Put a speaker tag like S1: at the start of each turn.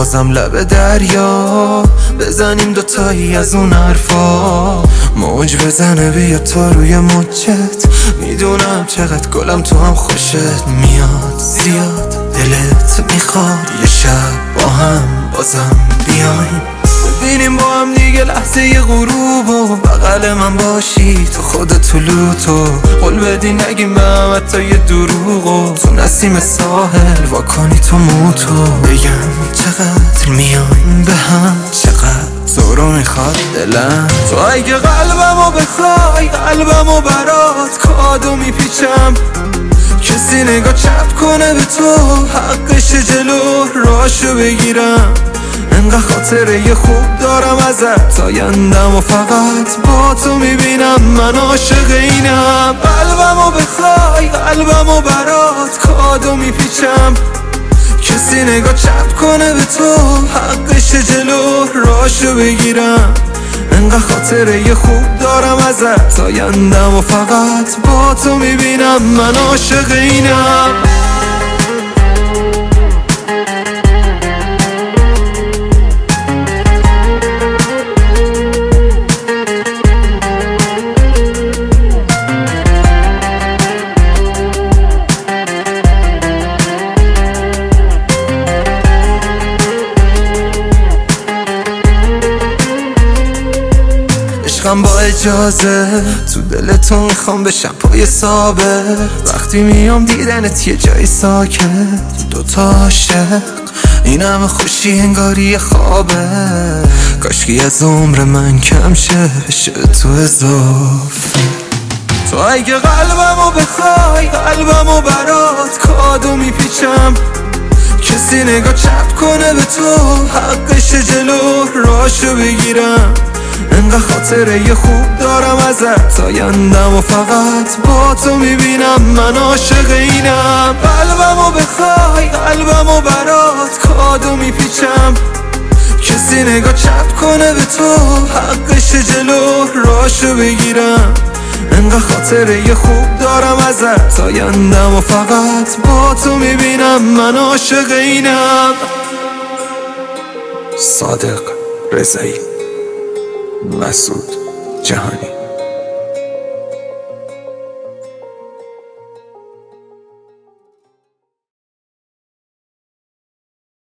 S1: بازم لب دریا بزنیم دوتایی از اون حرفا، موج بزنه بیا تا روی موجت. میدونم چقدر گلم تو هم خوشت میاد، زیاد دلت میخواد یه شب با هم بازم بیایم، ببینیم با هم دیگه لحظه ی غروب و بغل من باشی تو خود طلوتو قول بدی نگیم به هم حتی یه دروغو، تو نسیم ساحل واکنی تو موتو، بگم چقدر میایم به هم، چقدر تو رو میخواد دلم. تو اگه قلبمو بخوای قلبمو برات کادو میپیچم، کسی نگاه چپ کنه به تو حقش جلو راشو بگیرم. انقدر خاطره خوب دارم ازت آیندم و فقط با تو میبینم، من عاشق اینم. قلبمو بخوای قلبمو برات کادو میپیچم، کسی نگاه چپ کنه به تو حقش جلو راشو بگیرم. انقدر خاطره خوب دارم ازت آیندم و فقط با تو میبینم، من عاشق اینم. عشقم با اجازه تو دل تو میخوام بشم پای ثابت، وقتی میام دیدنت یه جای ساکت، دوتا عاشق این همه خوشی انگاری خوابه، کاشکی از عمر من کم شه بشه تو اضافه. تو اگه قلبمو بخوای قلبمو برات کادو میپیچم، کسی نگاه چپ کنه به تو حقش جلو راشو بگیرم. انقدر خاطره خوب دارم ازت آیندم و فقط با تو میبینم، من عاشق اینم. قلبمو بخوای قلبمو برات کادو میپیچم، کسی نگاه چپ کنه به تو حقش جلو راشو بگیرم. انقدر خاطره خوب دارم ازت آیندم و فقط با تو میبینم، من عاشق اینم. صادق رضایی، مسعود جهانی.